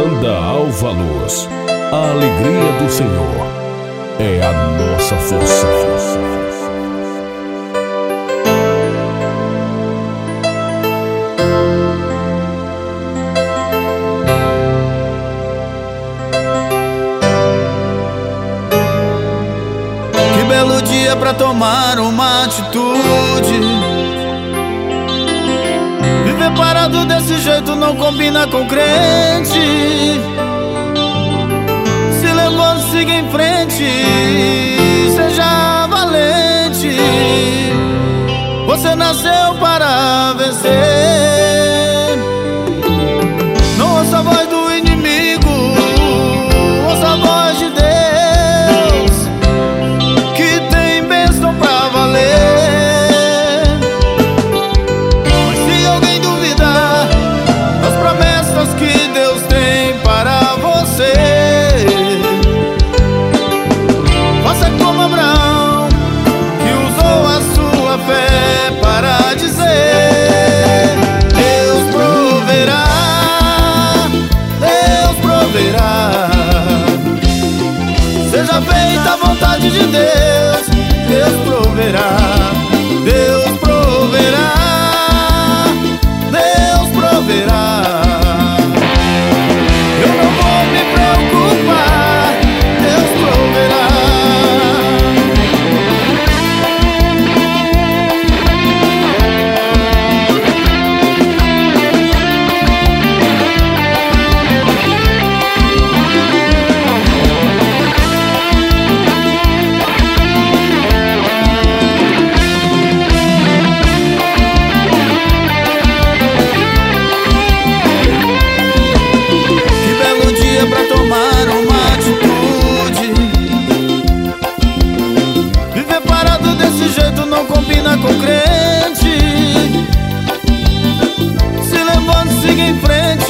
Banda Alva Luz, a alegria do Senhor é a nossa força. Que belo dia pra tomar uma atitude. Viver parado desse jeito não combina com crente. Se levante, siga em frente, seja valente. Você nasceu para vencer. Não ouça a voz do inimigo, ouça a voz de Deus, que tem bênção pra valer. Mas se alguém duvidar das promessas que Deus tem para você, faça como Abraão, que usou a sua fé para dizer: Deus proverá, Deus proverá. Seja feita a vontade de Deus, Deus proverá, Deus proverá, Deus proverá. Eu não vou me preocupar, Deus proverá. Pra tomar uma atitude. Viver parado desse jeito não combina com crente. Se levante, siga em frente,